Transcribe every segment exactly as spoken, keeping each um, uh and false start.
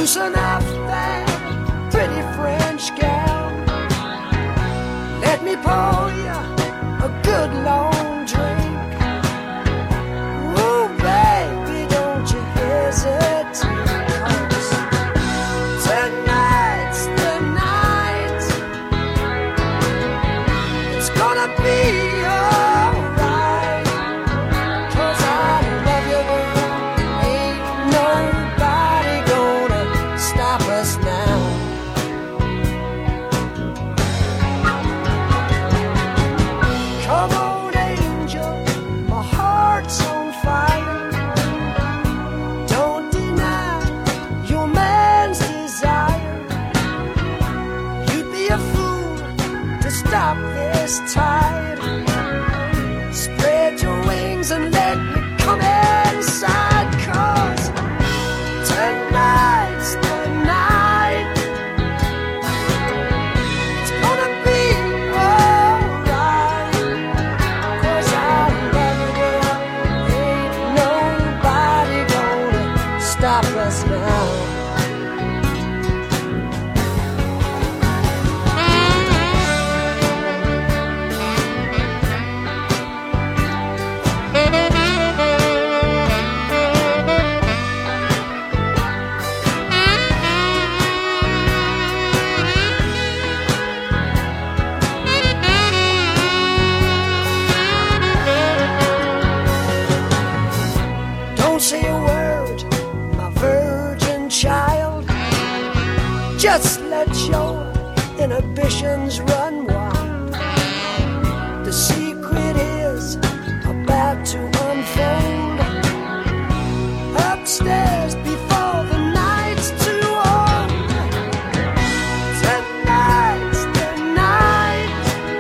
Loosen up that pretty French gown. Let me pour you a good long drink. Ooh, baby, don't you hesitate, 'cause tonight's the night. It's gonna be alright, 'cause I love you, girl. Ain't nobody gonna stop us now. Come on, angel, my heart's on fire. Don't deny your man's desire. You'd be a fool to stop this tide. Spread your wings and let me come inside, 'cause tonight's the night. It's gonna be alright, 'cause I love you, girl. Ain't nobody gonna stop us now. Don't say a word, my virgin child. Just let your inhibitions run wild. The secret is about to unfold. Upstairs before the night's too old. Tonight's the night.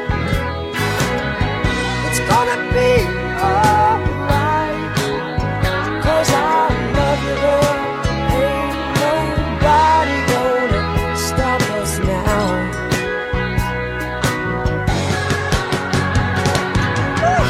It's gonna be alright, 'cause I love you, girl. Ain't nobody gonna stop us now. Woo!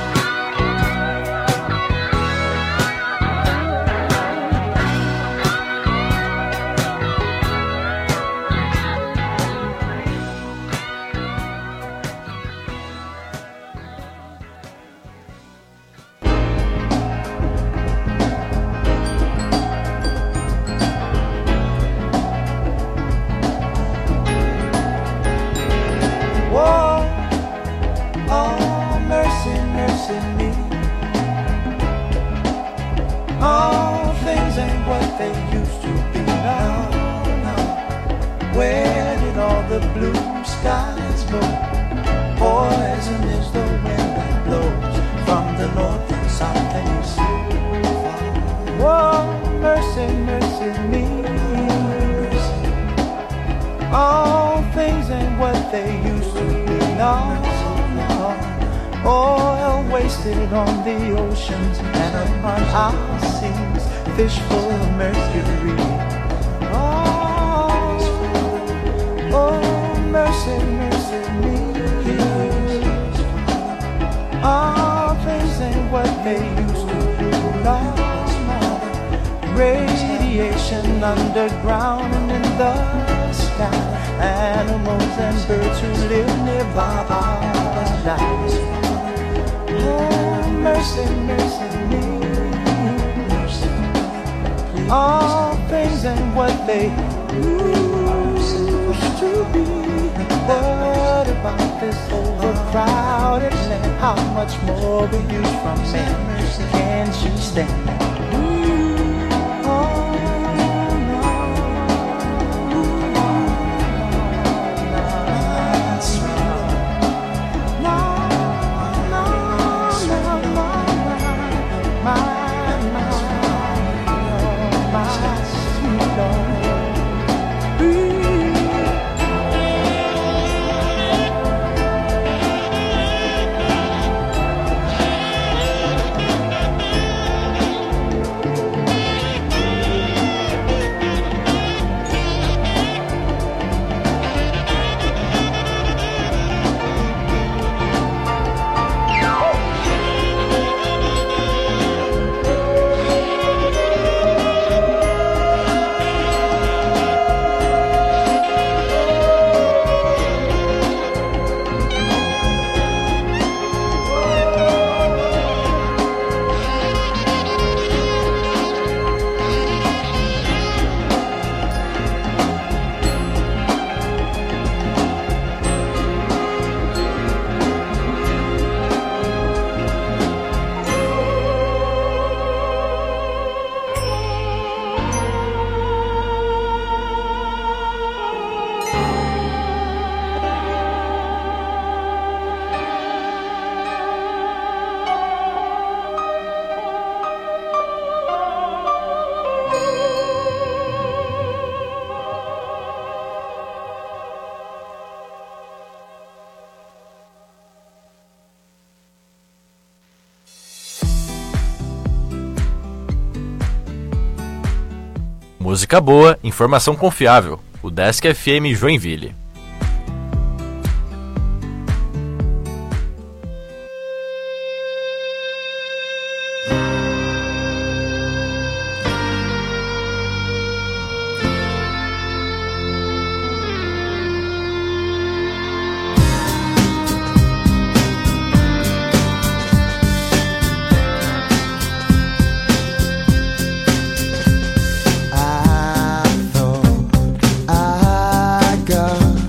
Whoa, oh, mercy, mercy me. All things ain't what they used to be now. now. Where did all the blue skies go? Poison is the wind that blows from the north and south and east. Whoa, mercy, mercy me. All things ain't what they used to be now. Oil wasted on the oceans and upon our seas, fish full of mercury. Oh, oh, mercy, mercy me. All things ain't what they used to be now. Radiation underground and in the sky. Animals and birds who live nearby are dying. Oh, mercy, mercy me. All things ain't what they used to be. What about this overcrowded land? How much more will you from me? Can't you stand? Música boa, informação confiável. O Desk F M Joinville. I thought I got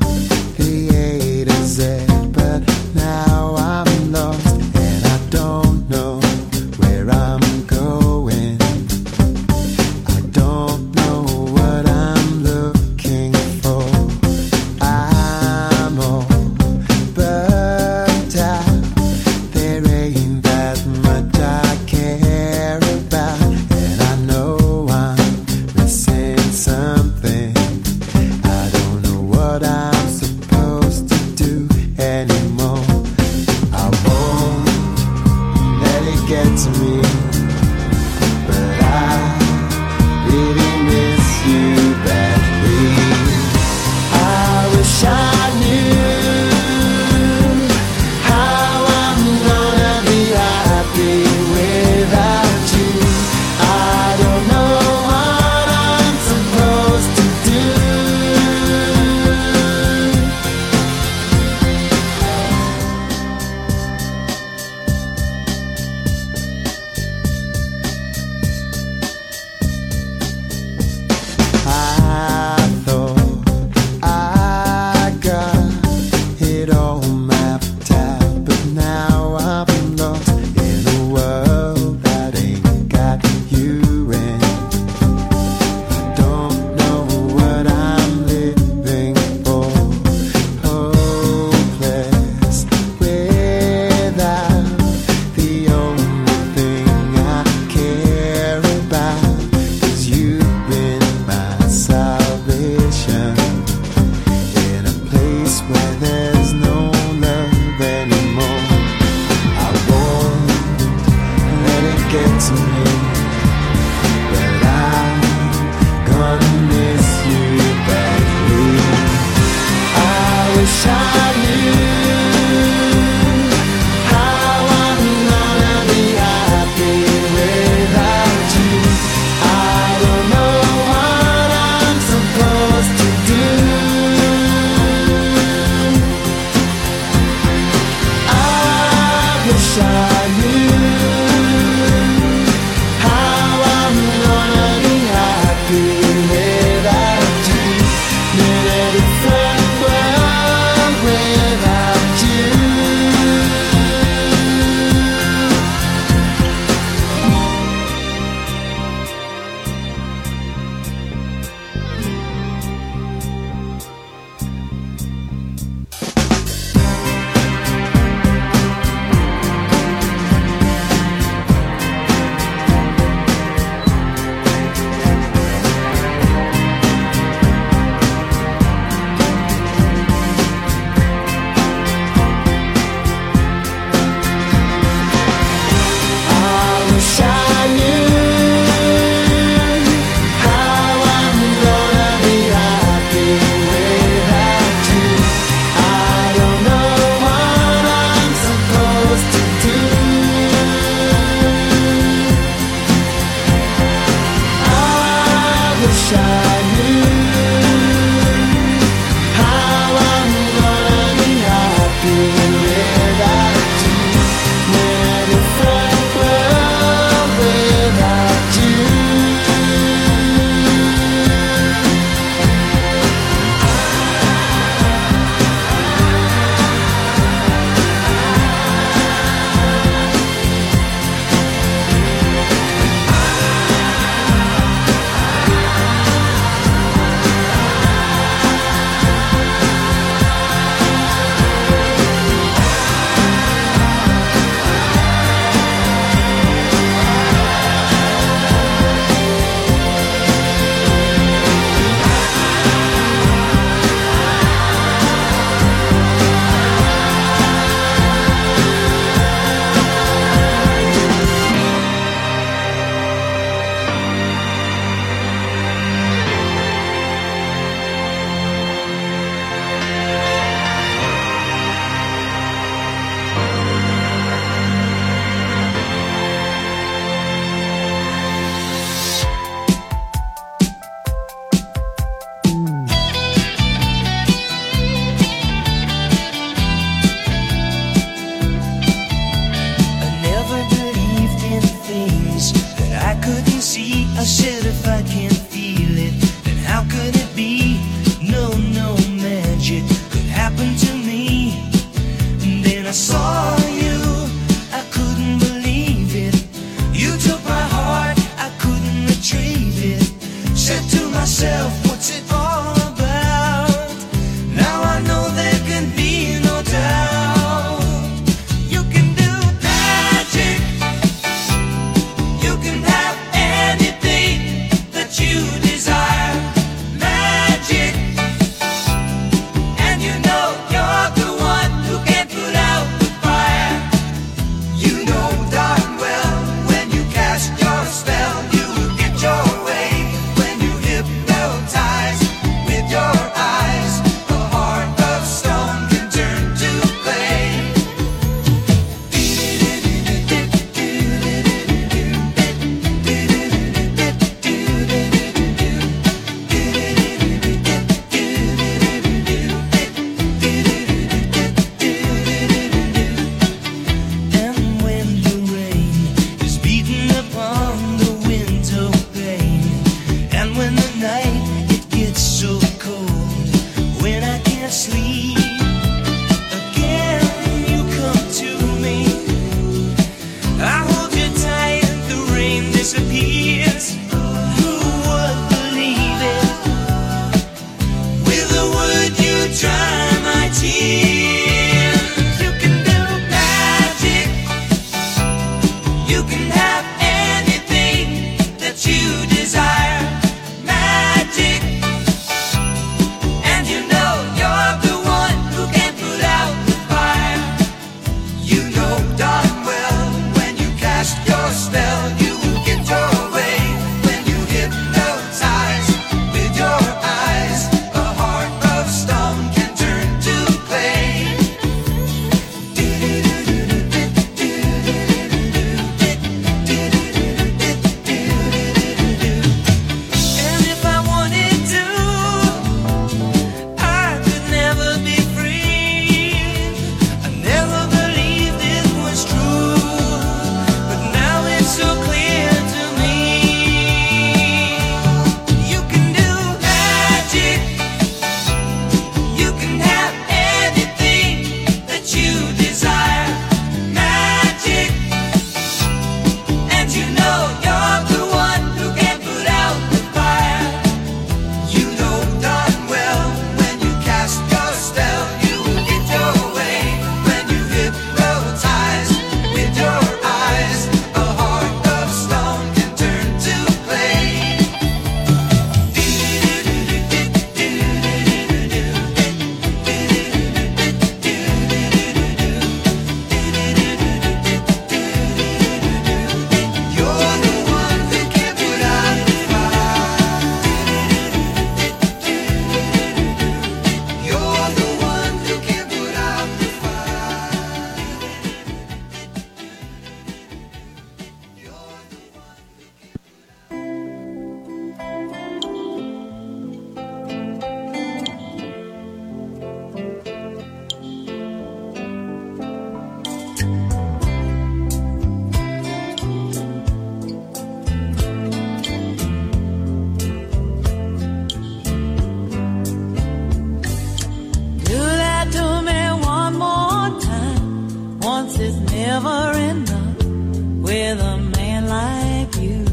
never enough with a man like you.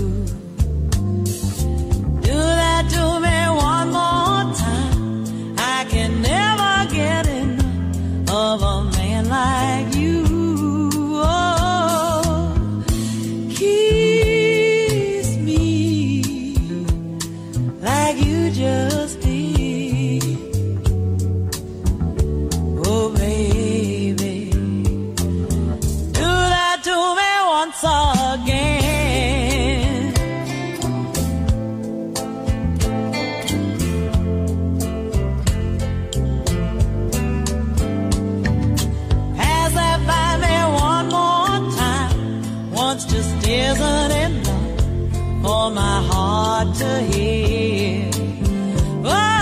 Do that to me one more time. I can never get enough of a man like you. Oh, kiss me like you just did. Oh, baby, do that to me once again. Pass that by me one more time. Once just isn't enough for my heart to hear. Oh,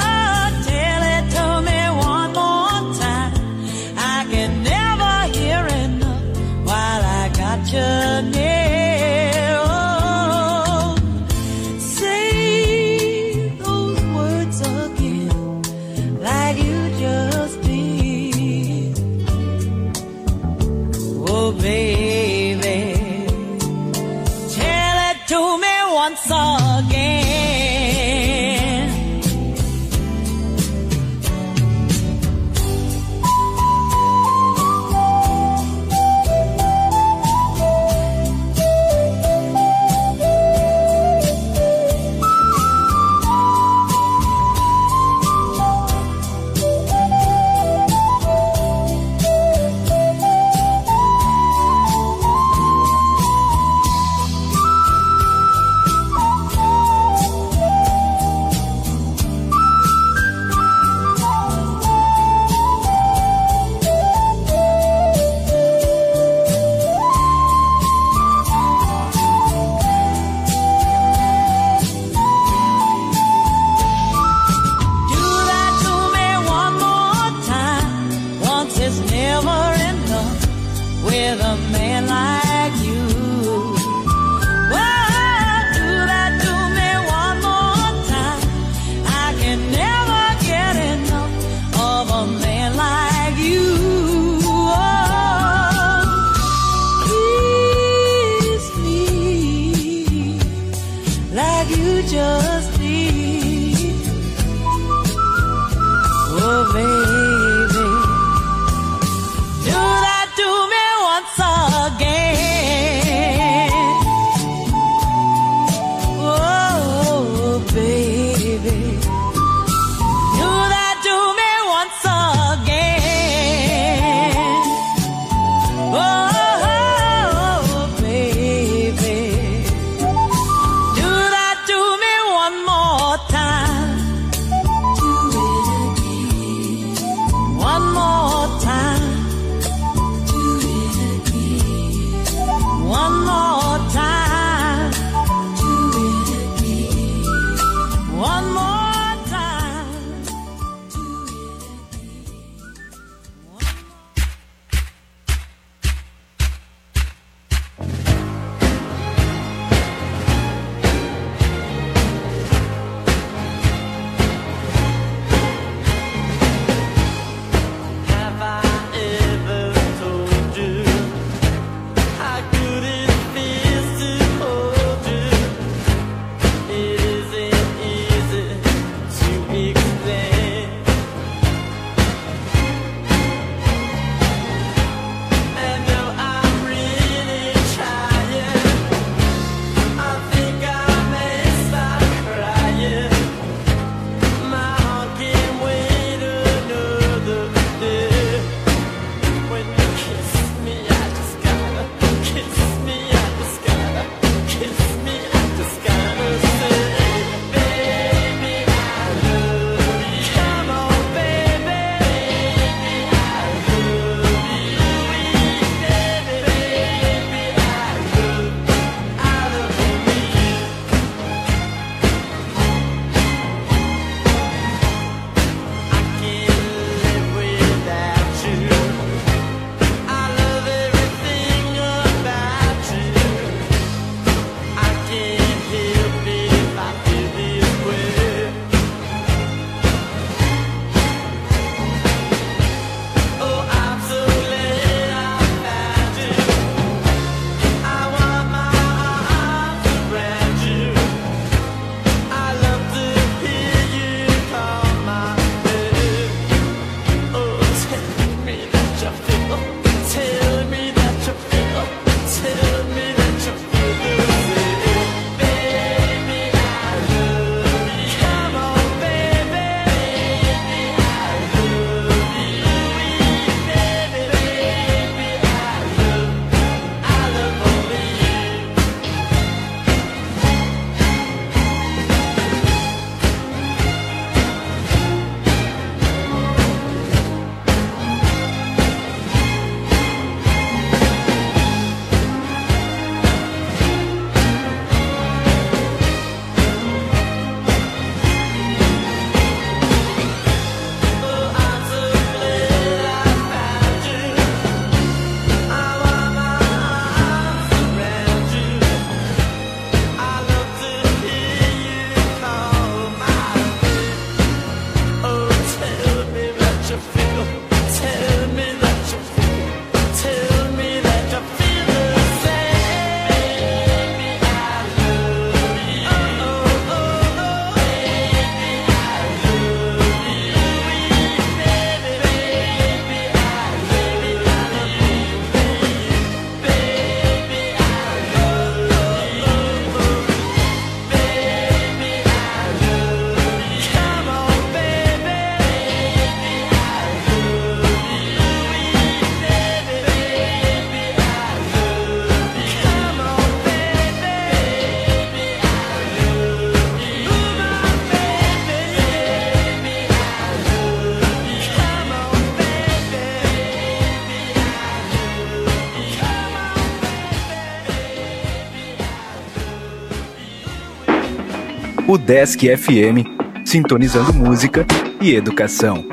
O Desk F M, sintonizando música e educação.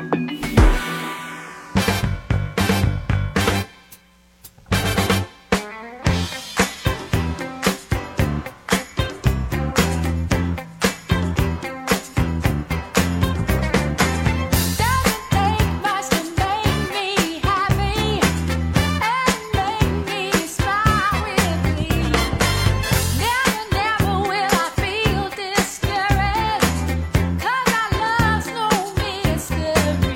Mystery.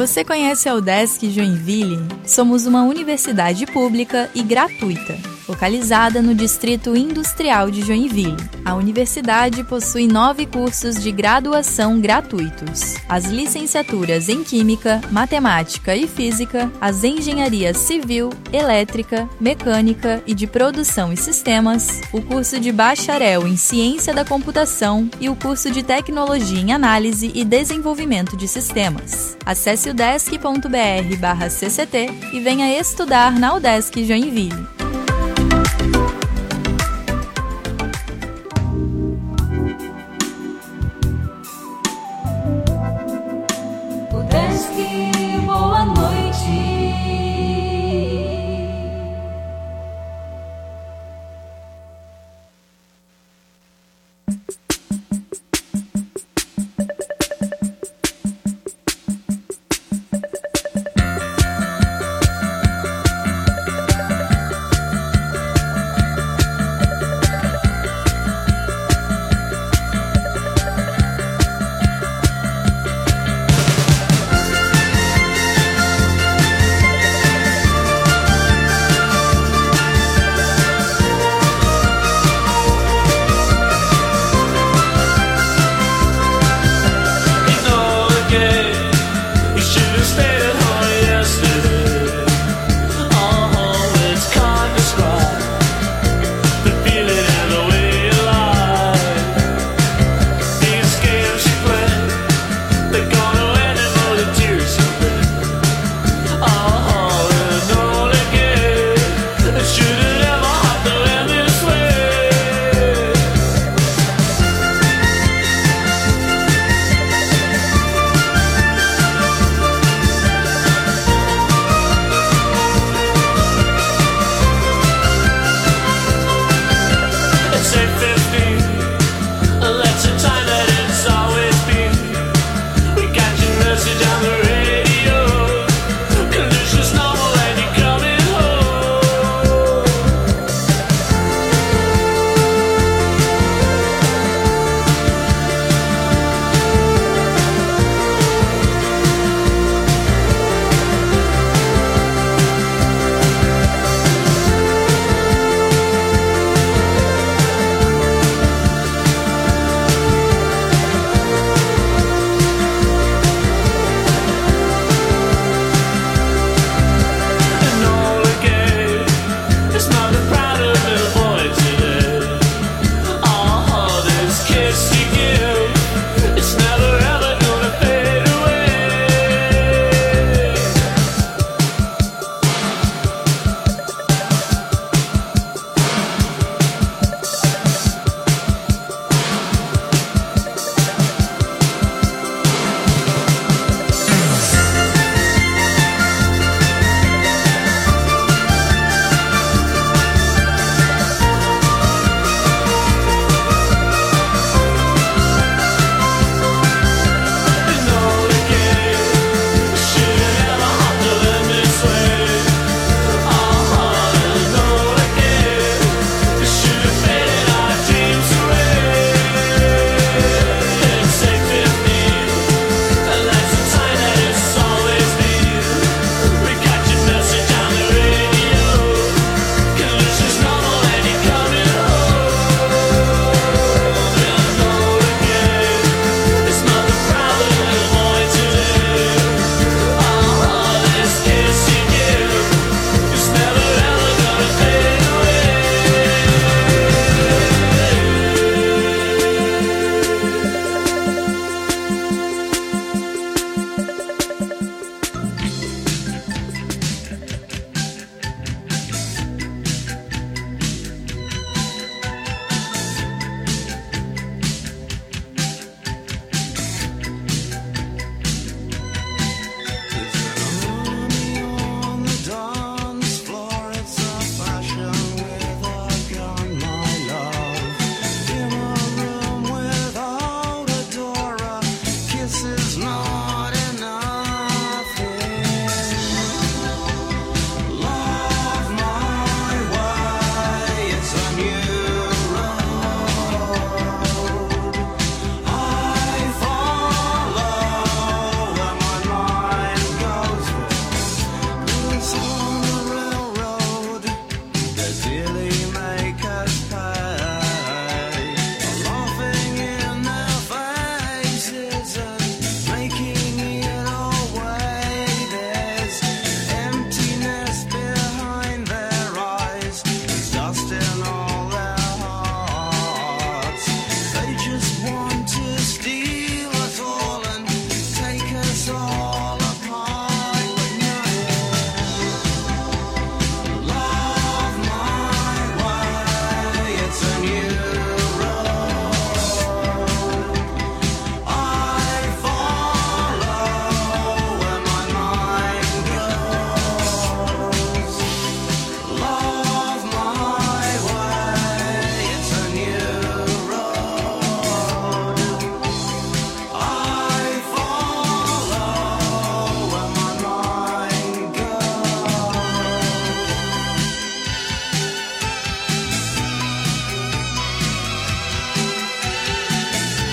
Você conhece a UDESC Joinville? Somos uma universidade pública e gratuita, localizada no Distrito Industrial de Joinville. A universidade possui nove cursos de graduação gratuitos: as licenciaturas em Química, Matemática e Física, as engenharias Civil, Elétrica, Mecânica e de Produção e Sistemas, o curso de Bacharel em Ciência da Computação e o curso de Tecnologia em Análise e Desenvolvimento de Sistemas. Acesse udesc ponto br barra C C T e venha estudar na UDESC Joinville. Boa noite.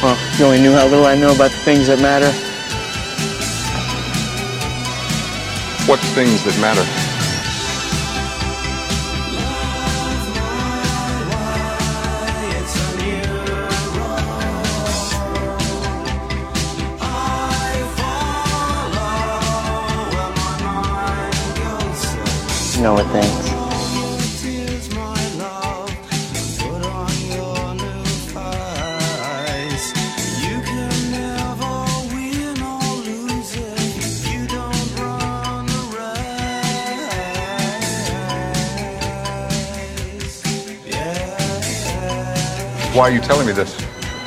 Well, you only knew how little I know about the things that matter. What things that matter? You know what things. Why are you telling me this?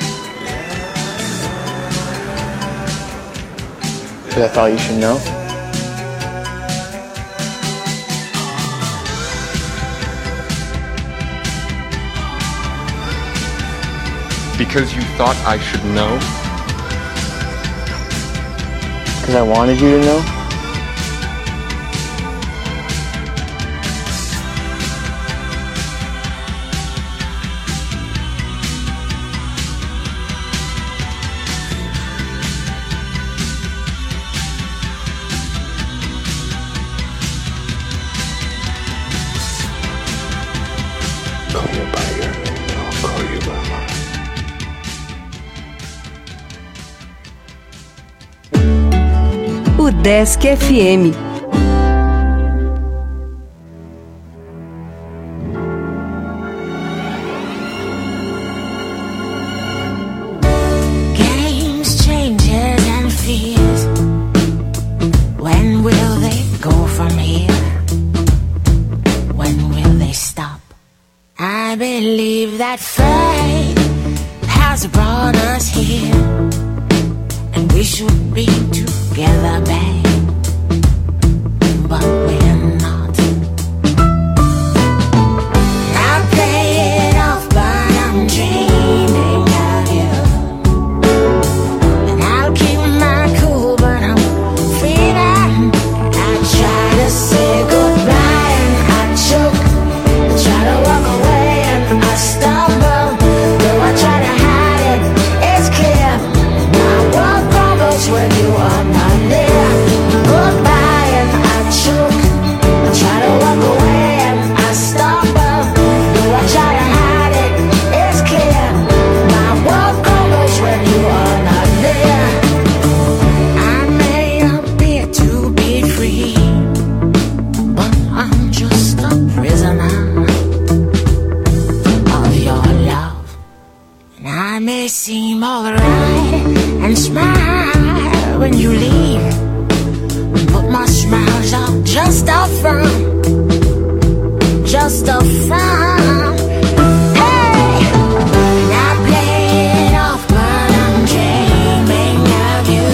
Because I thought you should know. Because you thought I should know? Because I wanted you to know. Call you by your name, I'll call you by mine. O Desk F M. Games, changes and fears. When will they go from here? When will they stop? I believe that fate has brought us here, and we should be together, babe, but we're not. I play it off, but I'm dreaming of you, and I'll keep my cool, but I'm feeling. I try to say goodbye and I choke, I try to walk away and I stumble, though I try to hide it, it's clear. My world crumbles when you are not there. Goodbye and I choke, I try to walk away and I stumble, though I try to hide it, it's clear. My world crumbles when you are not there. I may appear to be free, but I'm just a prisoner of your love. And I may seem alright and smile when you leave, but my smiles are just a front, just a front. Hey! And I play it off, but I'm dreaming of you,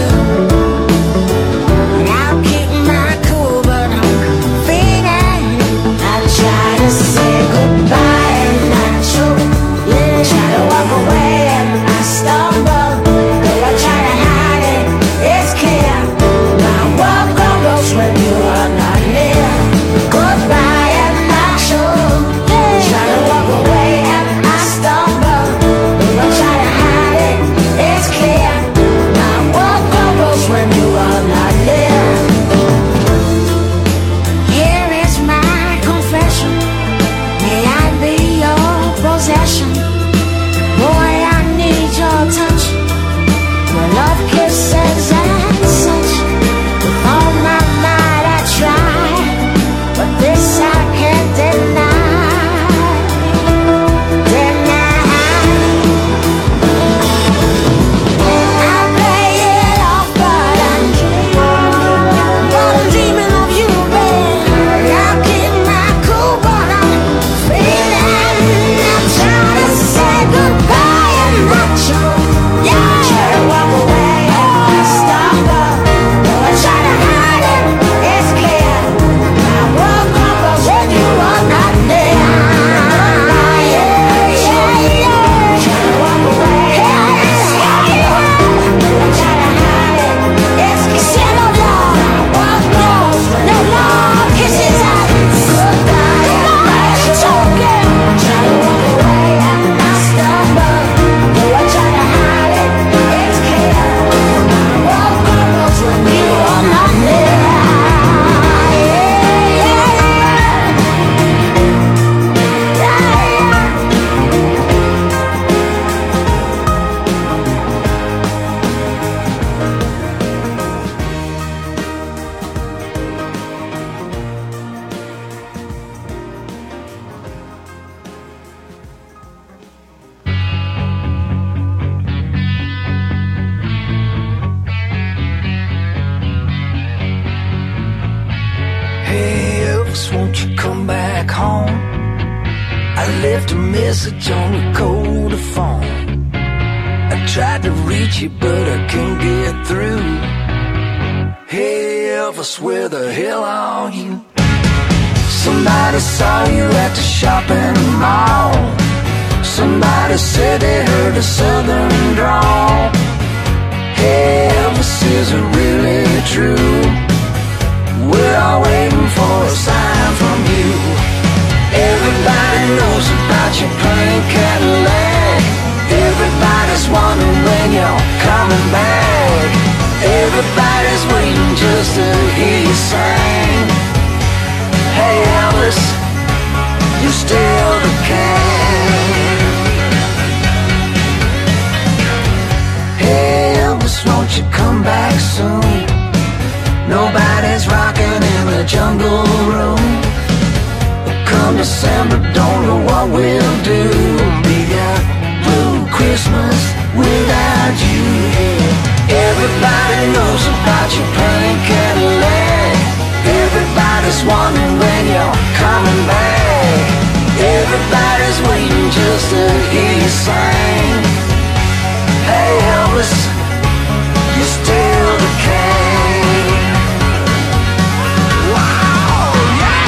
and I'll keep my cool, but I'm feeling. I try to say goodbye and I choke, yeah. Try to walk away and I stumble, though I try to hide it, it's clear. My world crumbles when you are not near. Goodbye and I choke, yeah. won't you come back home? I left a message on the cold phone. I tried to reach you, but I couldn't get through. Hey, Elvis, where the hell are you? Somebody saw you at the shopping mall. Somebody said they heard a southern drawl. Hey, Elvis, is it really true? We're all waiting for a sign from you. Everybody knows about your pink Cadillac. Everybody's wondering when you're coming back. Everybody's waiting just to hear you sing. Hey Elvis, you're still the king. Hey Elvis, won't you come back soon? Nobody's rocking in the jungle room. Come December, don't know what we'll do. Be a blue Christmas without you. Everybody knows about your pink Cadillac. Everybody's wondering when you're coming back. Everybody's waiting just to hear you sing. Hey Elvis, you're still the king. Wow, yeah.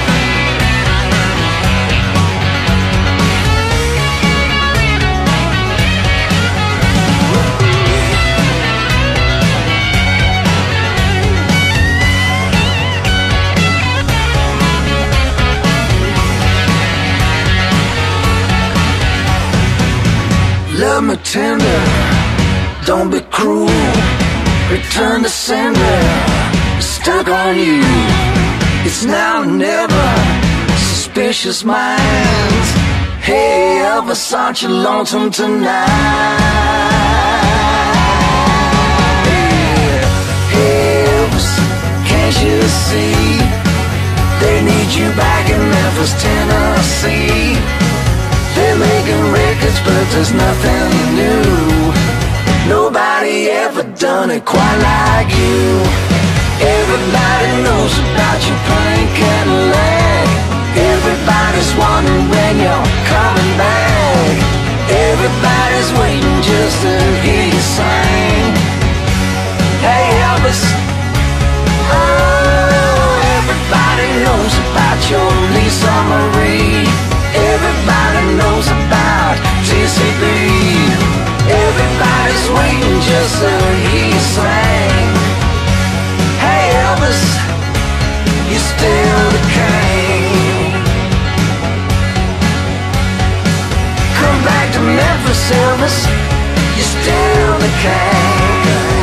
Love me tender, don't be cruel. Return to sender, stuck on you. It's now or never, suspicious minds. Hey Elvis, aren't you lonesome tonight? Hey Elvis, can't you see? They need you back in Memphis, Tennessee. They're making records, but there's nothing new. Nobody ever done it quite like you. Everybody knows about your pink Cadillac. Everybody's wondering when you're coming back. Everybody's waiting just to hear you sing. Hey Elvis, oh, everybody knows about your Lisa Marie. Everybody knows about T C B. Everybody's waiting just to hear you sing. Hey Elvis, you're still the king. Come back to Memphis, Elvis, you're still the king.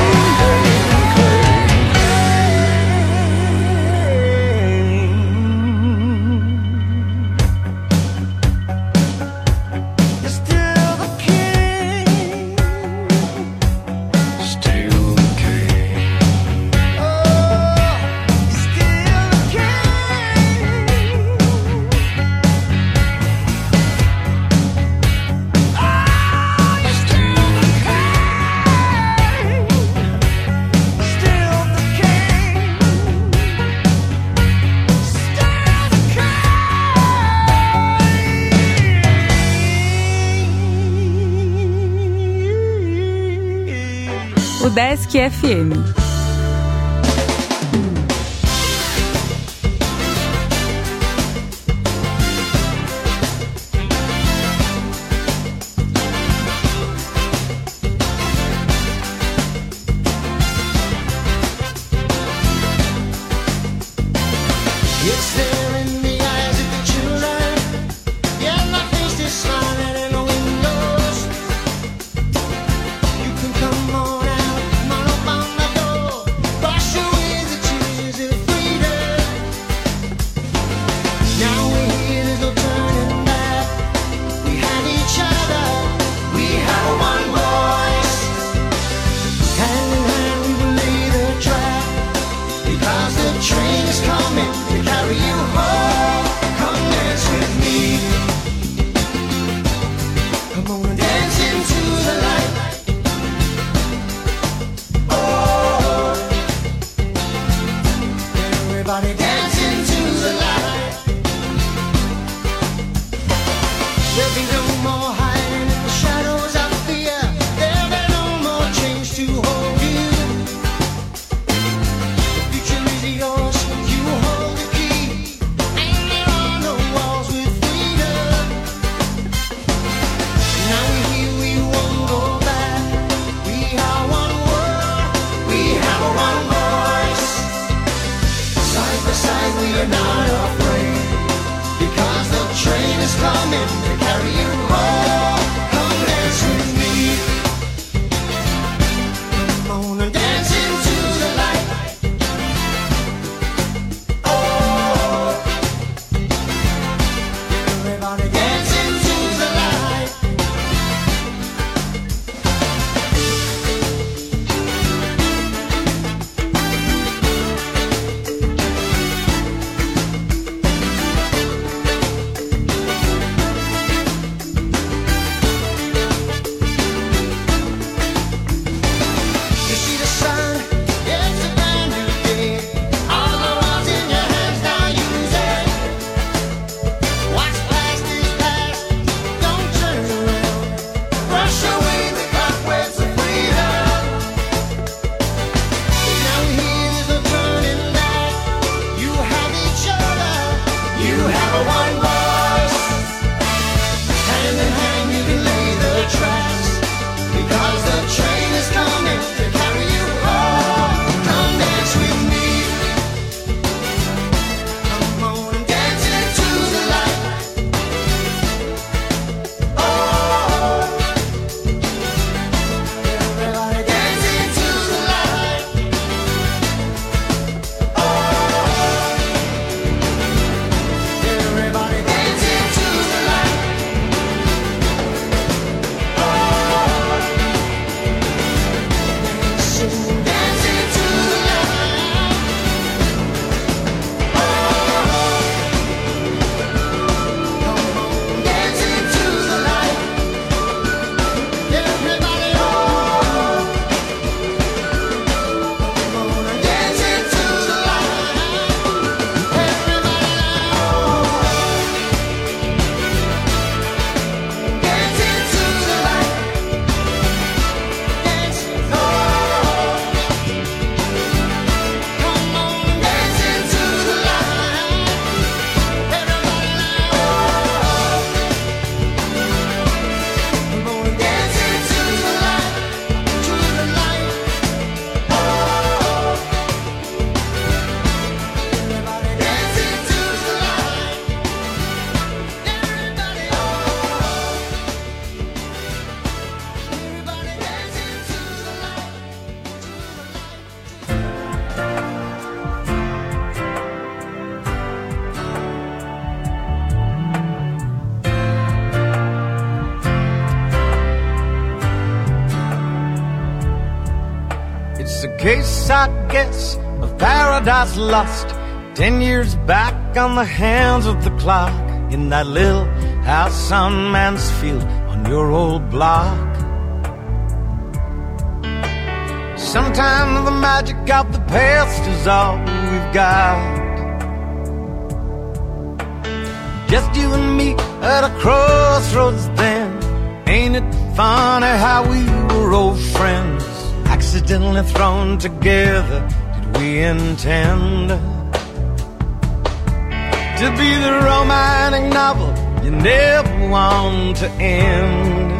O Desk F M. It's there in the eyes of the children. Yeah, my face is smiling in the windows. You can come on out, come on up on my door. coming to carry you home. Come dance with me. Come on and dance into the light. Oh, everybody dance into the light. You see the sun, it's a brand new day. All the ones in your hands now use it. What's past is past, don't turn around. Brush away the cobwebs of freedom. Now here's a burning light. You have each other, you have a one voice. Hand in hand you can lay the tracks. Because the train is coming to carry you home. Come dance with me. Come on and dance into the light. Oh, everybody dance into the light. Oh, everybody dance into the light. Oh, dance into the light. Oh, come on, dance into the light. Everybody, oh, come on and dance into the light. Everybody, oh, dance into the light. Dance, oh, come on, dance into the light. Everybody, oh, come on, dance into the light, to the light. Oh, everybody dance into the light. Everybody, oh, everybody dance into the light, to the light. It's a case, I guess, of paradise lost. Ten years back on the hands of the clock, in that little house on Mansfield on your old block. Sometimes the magic of the past is all we've got. Just you and me at a crossroads then. Ain't it funny how we were old friends, accidentally thrown together? Did we intend to be the romantic novel you never want to end?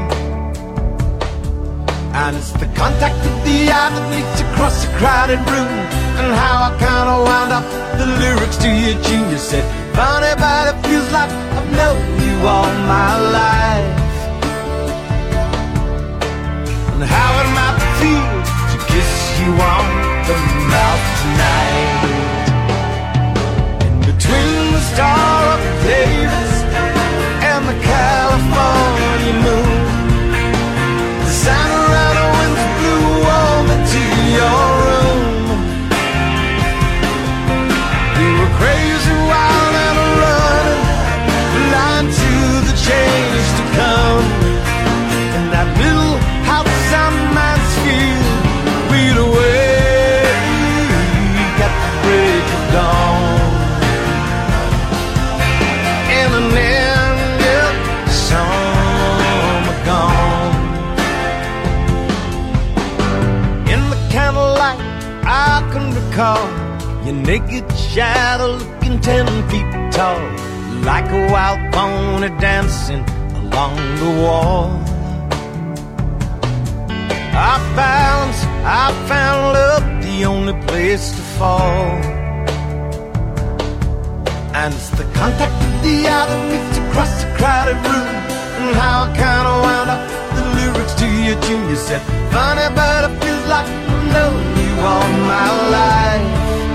And it's the contact of the eye that leads across a crowded room, and how I kinda wound up the lyrics to your tune. You said, funny but it feels like I've known you all my life. And how it might feel to kiss you on the mouth tonight. In between the Star of Davis and the California moon, the sound around the winds blew warm into your room. We were crazy, wild and running, blind to the change to come. In that little house on Mansfield, we'd awake at the break of dawn. And an ended summer gone. In the candlelight, I can recall your naked shadow looking ten feet tall, like a wild pony dancing along the wall. Our balance, I found love the only place to fall. And it's the contact of the eye that meets across the crowded room. And how I kinda wound up the lyrics to your tune. You said, funny but it feels like I've known you all my life.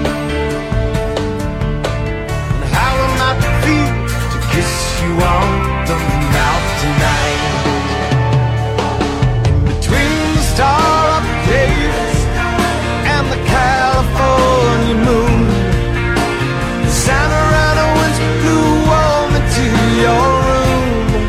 And how am I to feel to kiss you on the mouth tonight? In between the star-up days and the California moon, the sound around the winds blew warm into your room.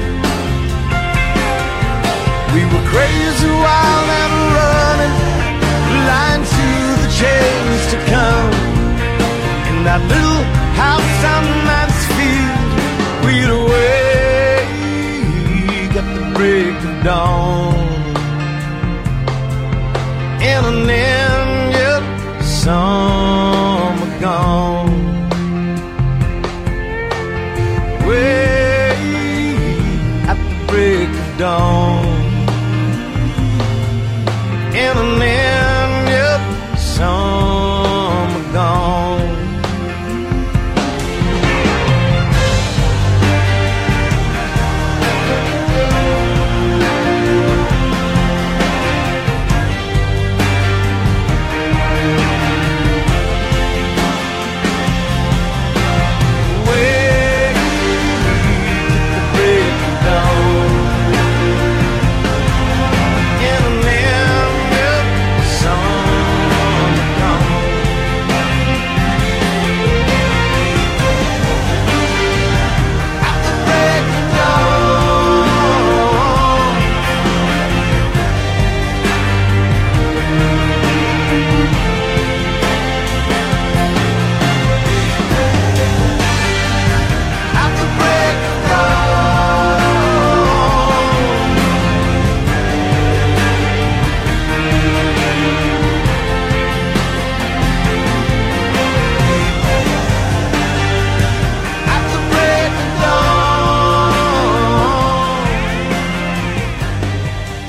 We were crazy, wild and running, blind to the change to come. In that little house on Mansfield, we'd awake at the break of dawn in an Indian summer gone. Way at the break of dawn in an